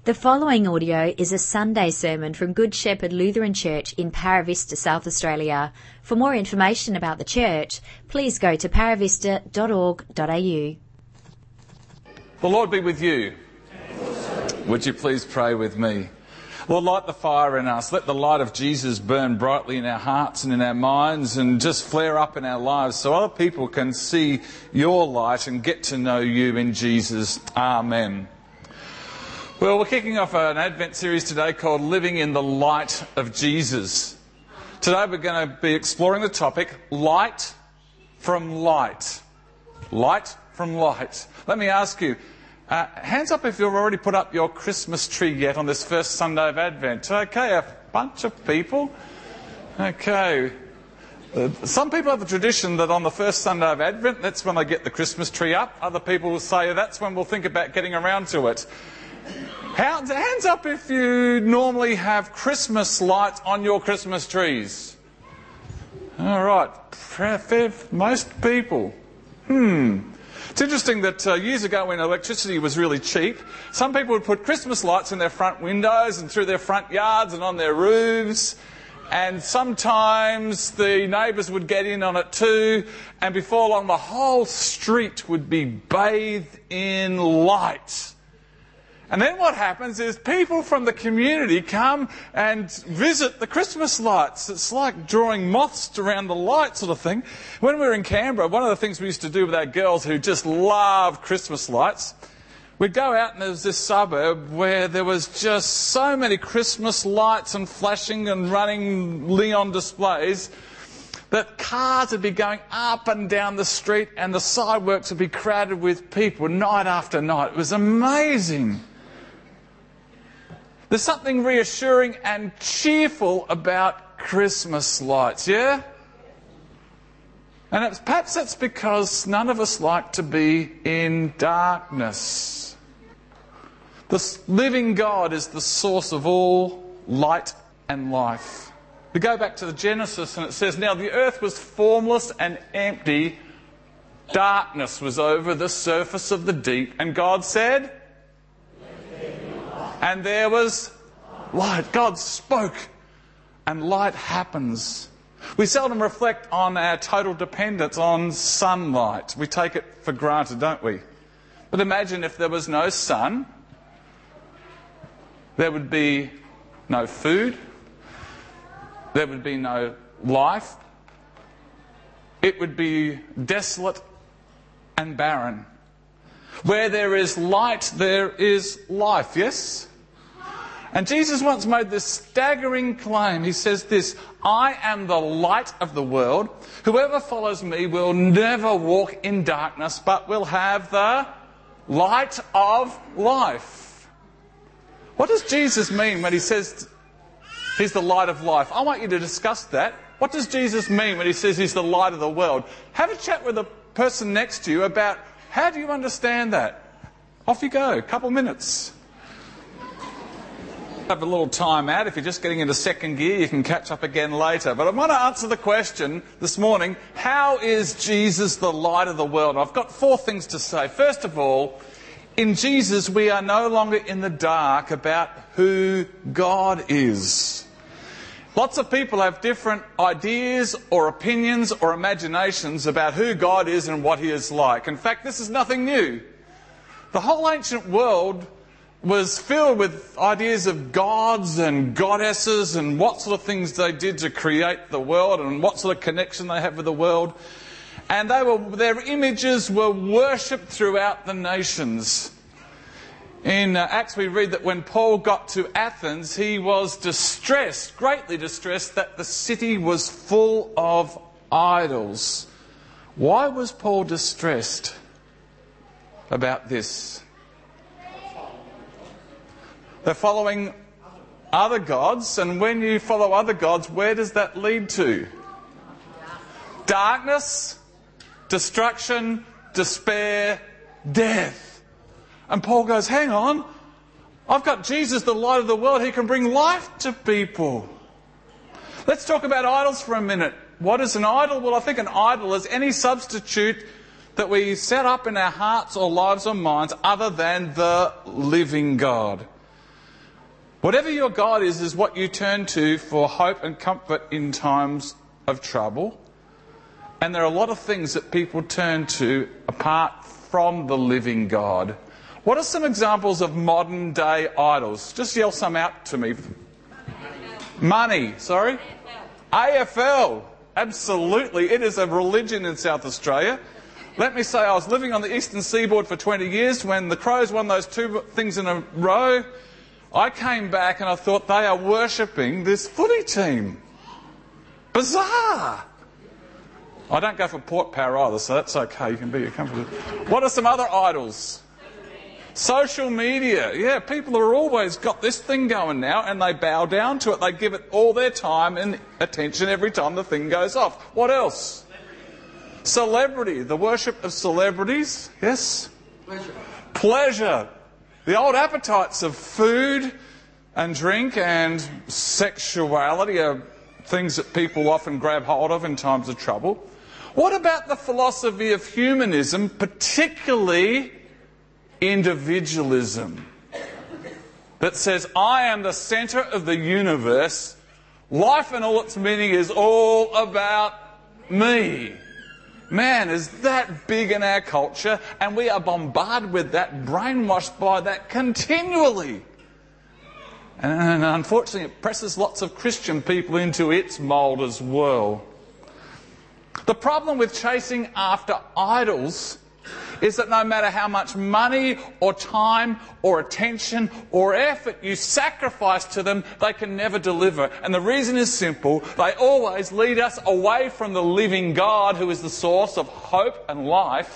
The following audio is a Sunday sermon from Good Shepherd Lutheran Church in Paravista, South Australia. For more information about the church, please go to paravista.org.au. The Lord be with you. Would you please pray with me? Lord, light the fire in us. Let the light of Jesus burn brightly in our hearts and in our minds and just flare up in our lives so other people can see your light and get to know you in Jesus. Amen. Well, we're kicking off an Advent series today called Living in the Light of Jesus. Today we're going to be exploring the topic, light from light. Light from light. Let me ask you, hands up if you've already put up your Christmas tree yet on this first Sunday of Advent. Okay, a bunch of people. Okay. Some people have the tradition that on the first Sunday of Advent, that's when they get the Christmas tree up. Other people will say that's when we'll think about getting around to it. Hands up if you normally have Christmas lights on your Christmas trees. All right, most people. It's interesting that years ago when electricity was really cheap, some people would put Christmas lights in their front windows and through their front yards and on their roofs. And sometimes the neighbours would get in on it too. And before long, the whole street would be bathed in light. And then what happens is people from the community come and visit the Christmas lights. It's like drawing moths around the light sort of thing. When we were in Canberra, one of the things we used to do with our girls who just loved Christmas lights, we'd go out and there was this suburb where there was just so many Christmas lights and flashing and running neon displays that cars would be going up and down the street and the sidewalks would be crowded with people night after night. It was amazing. There's something reassuring and cheerful about Christmas lights, yeah? And perhaps that's because none of us like to be in darkness. The living God is the source of all light and life. We go back to the Genesis and it says, now the earth was formless and empty. Darkness was over the surface of the deep. And God said, and there was light. God spoke and light happens. We seldom reflect on our total dependence on sunlight. We take it for granted, don't we? But imagine if there was no sun, there would be no food, there would be no life. It would be desolate and barren. Where there is light, there is life, yes? And Jesus once made this staggering claim. He says this, I am the light of the world. Whoever follows me will never walk in darkness, but will have the light of life. What does Jesus mean when he says he's the light of life? I want you to discuss that. What does Jesus mean when he says he's the light of the world? Have a chat with the person next to you about how do you understand that? Off you go, a couple minutes. Have a little time out. If you're just getting into second gear, you can catch up again later. But I want to answer the question this morning, how is Jesus the light of the world? I've got 4 things to say. First of all, in Jesus we are no longer in the dark about who God is. Lots of people have different ideas or opinions or imaginations about who God is and what he is like. In fact, this is nothing new. The whole ancient world was filled with ideas of gods and goddesses and what sort of things they did to create the world and what sort of connection they have with the world. And their images were worshipped throughout the nations. In Acts we read that when Paul got to Athens, he was distressed, greatly distressed, that the city was full of idols. Why was Paul distressed about this? They're following other gods, and when you follow other gods, where does that lead to? Darkness, destruction, despair, death. And Paul goes, hang on, I've got Jesus, the light of the world. He can bring life to people. Let's talk about idols for a minute. What is an idol? Well, I think an idol is any substitute that we set up in our hearts or lives or minds other than the living God. Whatever your God is what you turn to for hope and comfort in times of trouble. And there are a lot of things that people turn to apart from the living God. What are some examples of modern day idols? Just yell some out to me. Money, sorry? AFL. Absolutely. It is a religion in South Australia. Let me say, I was living on the eastern seaboard for 20 years. When the Crows won those two things in a row, I came back and I thought, they are worshipping this footy team. Bizarre. I don't go for Port Power either, so that's okay. You can be comfortable. What are some other idols? Social media. Yeah, people have always got this thing going now and they bow down to it. They give it all their time and attention every time the thing goes off. What else? Celebrity. The worship of celebrities. Yes? Pleasure. The old appetites of food and drink and sexuality are things that people often grab hold of in times of trouble. What about the philosophy of humanism, particularly individualism, that says, I am the centre of the universe, life and all its meaning is all about me? Man, is that big in our culture, and we are bombarded with that, brainwashed by that continually. And unfortunately it presses lots of Christian people into its mould as well. The problem with chasing after idols is that no matter how much money or time or attention or effort you sacrifice to them, they can never deliver. And the reason is simple. They always lead us away from the living God, who is the source of hope and life,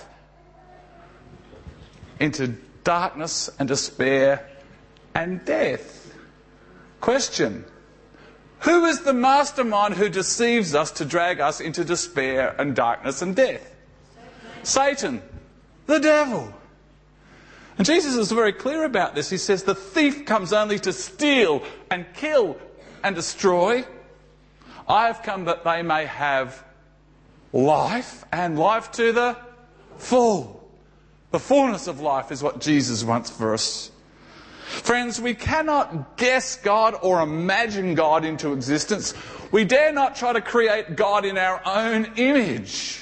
into darkness and despair and death. Question. Who is the mastermind who deceives us to drag us into despair and darkness and death? Satan. The devil. And Jesus is very clear about this. He says the thief comes only to steal and kill and destroy. I have come that they may have life, and life to the full. The fullness of life is what Jesus wants for us. Friends, we cannot guess God or imagine God into existence. We dare not try to create God in our own image.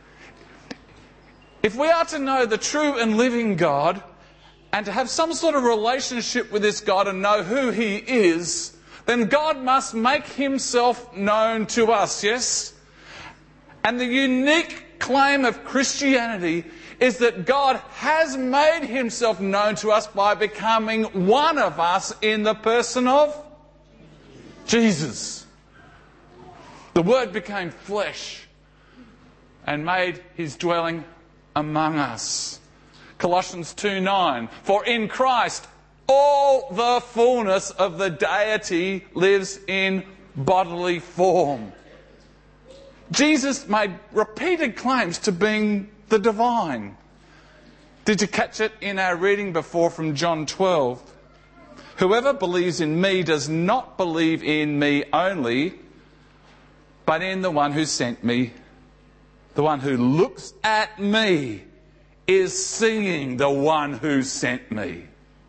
If we are to know the true and living God, and to have some sort of relationship with this God and know who He is, then God must make Himself known to us, yes? And the unique claim of Christianity is that God has made Himself known to us by becoming one of us in the person of Jesus. The Word became flesh and made His dwelling among us. Colossians 2:9. For in Christ all the fullness of the deity lives in bodily form. Jesus made repeated claims to being the divine. Did you catch it in our reading before from John 12? Whoever believes in me does not believe in me only, but in the one who sent me. The one who looks at me is seeing the one who sent me.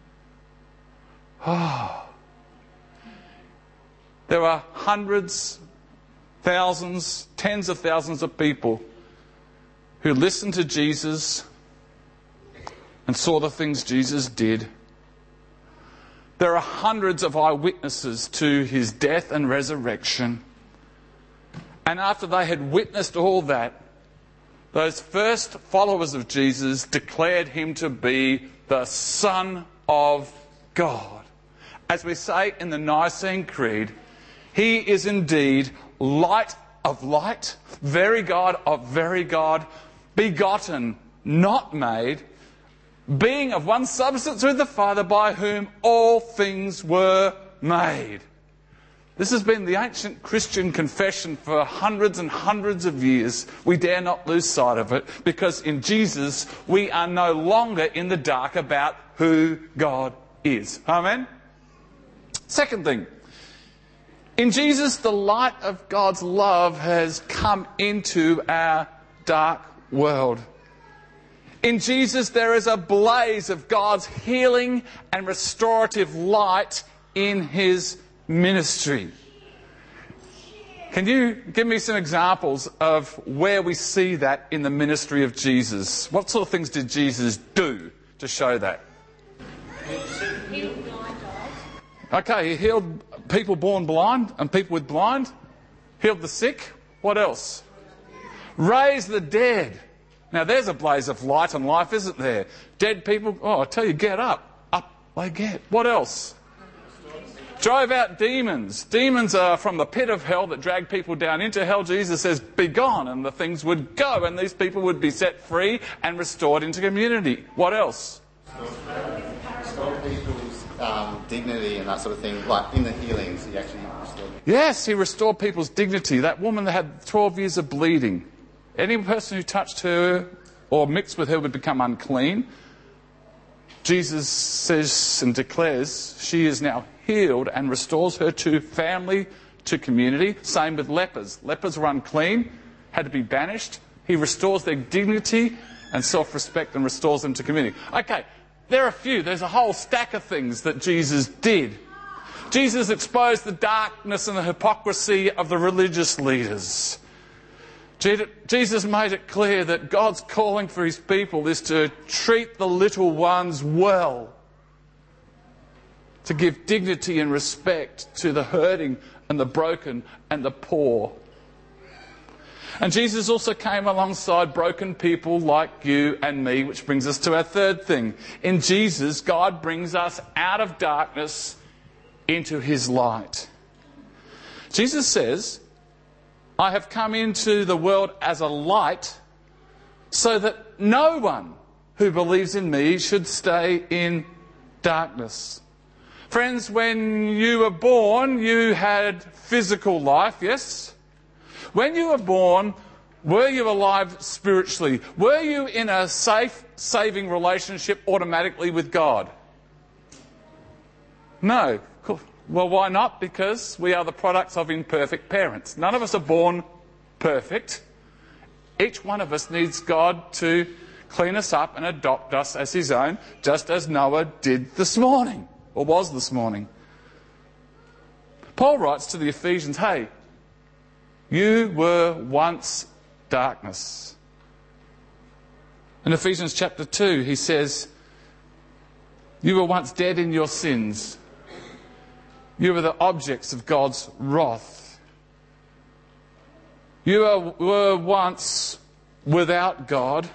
Oh. There are hundreds, thousands, tens of thousands of people who listened to Jesus and saw the things Jesus did. There are hundreds of eyewitnesses to His death and resurrection. And after they had witnessed all that, those first followers of Jesus declared Him to be the Son of God. As we say in the Nicene Creed, He is indeed light of light, very God of very God, begotten, not made, being of one substance with the Father, by whom all things were made. This has been the ancient Christian confession for hundreds and hundreds of years. We dare not lose sight of it, because in Jesus we are no longer in the dark about who God is. Amen? Second thing, in Jesus the light of God's love has come into our dark world. In Jesus there is a blaze of God's healing and restorative light in his ministry. Can you give me some examples of where we see that in the ministry of Jesus? What sort of things did Jesus do to show that? Healed blind eyes. Okay, he healed people born blind and people with blind. Healed the sick. What else? Raised the dead. Now there's a blaze of light and life, isn't there? Dead people, I tell you, get up. Up they get. What else? Drove out demons. Demons are from the pit of hell that drag people down into hell. Jesus says, be gone, and the things would go, and these people would be set free and restored into community. What else? Restore people's dignity and that sort of thing, like in the healings, he actually restored. Yes, he restored people's dignity. That woman that had 12 years of bleeding. Any person who touched her or mixed with her would become unclean. Jesus says and declares she is now healed and restores her to family, to community. Same with lepers. Lepers were unclean, had to be banished. He restores their dignity and self-respect and restores them to community. Okay, there are a few. There's a whole stack of things that Jesus did. Jesus exposed the darkness and the hypocrisy of the religious leaders. Jesus made it clear that God's calling for his people is to treat the little ones well, to give dignity and respect to the hurting and the broken and the poor. And Jesus also came alongside broken people like you and me, which brings us to our third thing. In Jesus, God brings us out of darkness into his light. Jesus says, I have come into the world as a light so that no one who believes in me should stay in darkness. Friends, when you were born, you had physical life, yes? When you were born, were you alive spiritually? Were you in a safe, saving relationship automatically with God? No. Well, why not? Because we are the products of imperfect parents. None of us are born perfect. Each one of us needs God to clean us up and adopt us as his own, just as Noah did this morning, or was this morning. Paul writes to the Ephesians, hey, you were once darkness. In Ephesians chapter 2, he says, you were once dead in your sins. You were the objects of God's wrath. You were once without God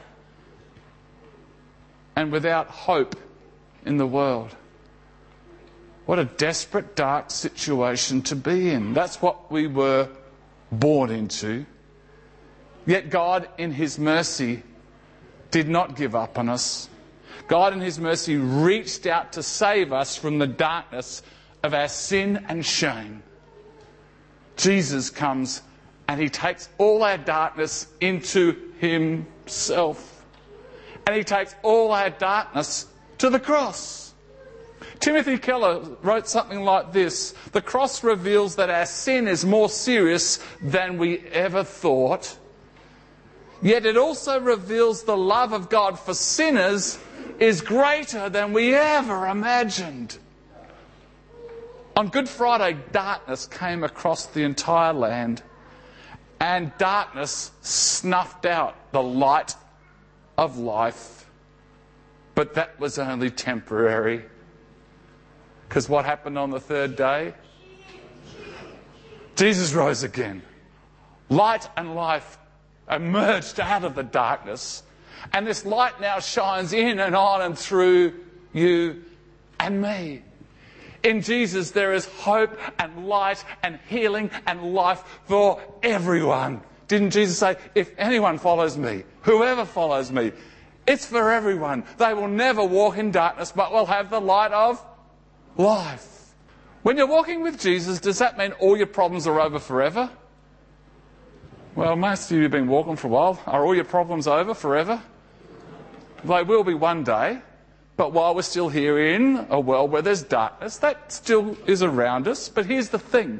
and without hope in the world. What a desperate, dark situation to be in. That's what we were born into. Yet God, in his mercy, did not give up on us. God, in his mercy, reached out to save us from the darkness of our sin and shame. Jesus comes and he takes all our darkness into himself. And he takes all our darkness to the cross. Timothy Keller wrote something like this: the cross reveals that our sin is more serious than we ever thought. Yet it also reveals the love of God for sinners is greater than we ever imagined. On Good Friday, darkness came across the entire land, and darkness snuffed out the light of life. But that was only temporary. Because what happened on the third day? Jesus rose again. Light and life emerged out of the darkness. And this light now shines in and on and through you and me. In Jesus there is hope and light and healing and life for everyone. Didn't Jesus say, if anyone follows me, whoever follows me, it's for everyone. They will never walk in darkness but will have the light of life. When you're walking with Jesus, does that mean all your problems are over forever? Well, most of you have been walking for a while. Are all your problems over forever? They will be one day. But while we're still here in a world where there's darkness, that still is around us. But here's the thing.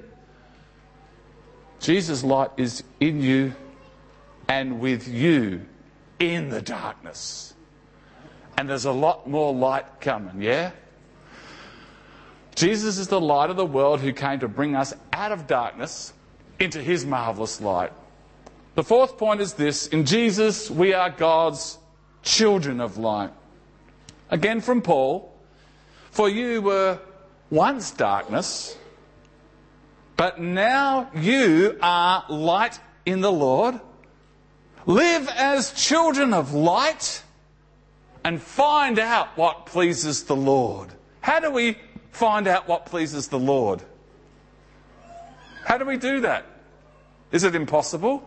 Jesus' light is in you and with you in the darkness. And there's a lot more light coming, yeah? Jesus is the light of the world who came to bring us out of darkness into his marvellous light. The fourth point is this: in Jesus we are God's children of light. Again from Paul, for you were once darkness, but now you are light in the Lord. Live as children of light and find out what pleases the Lord. How do we find out what pleases the Lord? How do we do that? Is it impossible?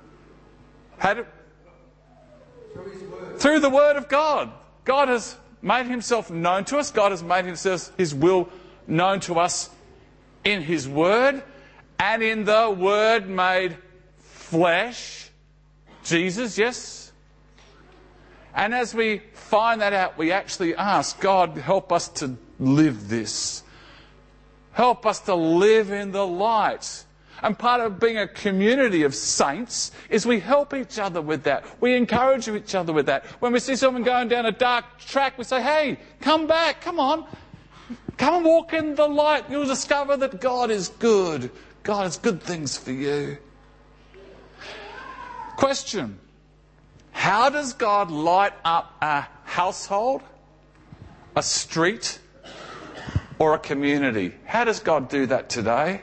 Through the Word of God. God has made himself known to us. God has made his will known to us in his Word, and in the Word made flesh, Jesus, yes? And as we find that out, we actually ask, God, help us to live this. Help us to live in the light. And part of being a community of saints is we help each other with that. We encourage each other with that. When we see someone going down a dark track, we say, hey, come back, come on. Come and walk in the light. You'll discover that God is good. God has good things for you. Question: how does God light up a household, a street, or a community? How does God do that today?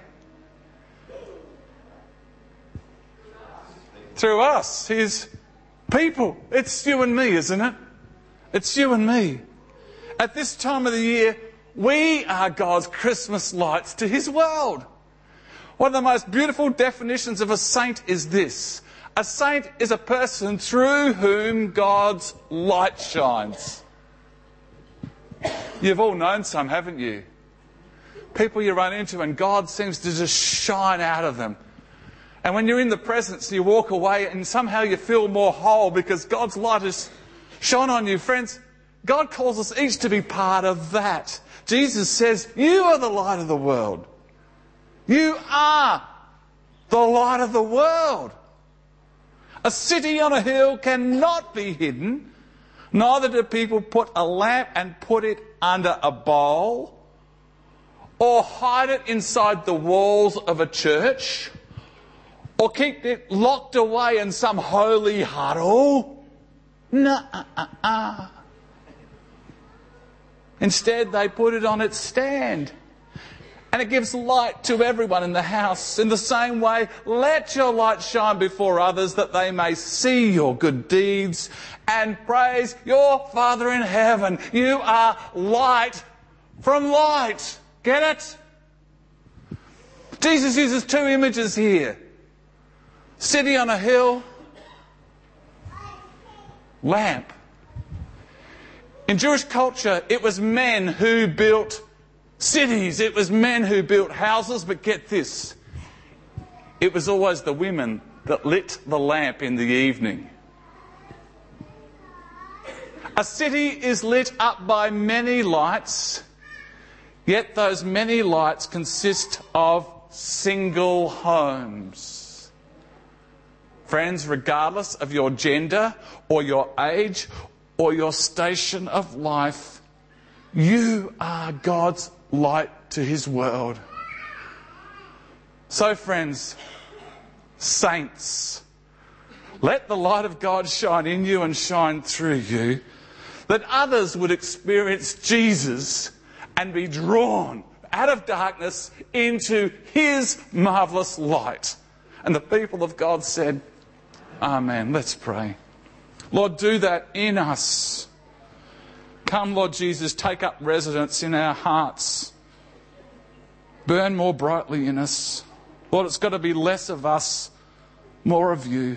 Through us, his people. It's you and me, isn't it? It's you and me. At this time of the year, we are God's Christmas lights to his world. One of the most beautiful definitions of a saint is this: a saint is a person through whom God's light shines. You've all known some, haven't you? People you run into and God seems to just shine out of them. And when you're in the presence, you walk away and somehow you feel more whole because God's light has shone on you. Friends, God calls us each to be part of that. Jesus says, you are the light of the world. You are the light of the world. A city on a hill cannot be hidden. Neither do people put a lamp and put it under a bowl or hide it inside the walls of a church or keep it locked away in some holy huddle. Instead, they put it on its stand. And it gives light to everyone in the house. In the same way, let your light shine before others that they may see your good deeds and praise your Father in heaven. You are light from light. Get it? Jesus uses two images here. City on a hill, lamp. In Jewish culture, it was men who built cities. It was men who built houses, but get this. It was always the women that lit the lamp in the evening. A city is lit up by many lights, yet those many lights consist of single homes. Friends, regardless of your gender or your age or your station of life, you are God's light to his world. So friends, saints, let the light of God shine in you and shine through you, that others would experience Jesus and be drawn out of darkness into his marvellous light. And the people of God said, Amen. Let's pray. Lord, do that in us. Come, Lord Jesus, take up residence in our hearts. Burn more brightly in us. Lord, it's got to be less of us, more of you.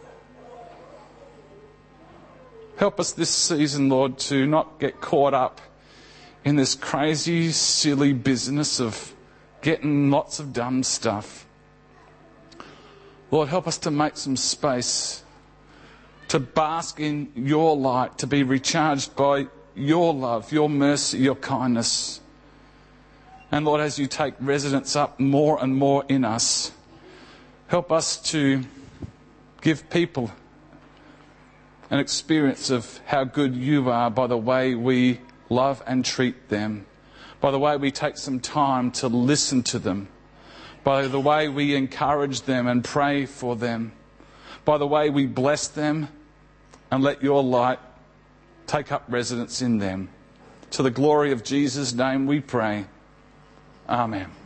Help us this season, Lord, to not get caught up in this crazy, silly business of getting lots of dumb stuff. Lord, help us to make some space to bask in your light, to be recharged by your love, your mercy, your kindness. And Lord, as you take residence up more and more in us, help us to give people an experience of how good you are by the way we love and treat them, by the way we take some time to listen to them, by the way we encourage them and pray for them, by the way we bless them and let your light take up residence in them. To the glory of Jesus' name we pray. Amen.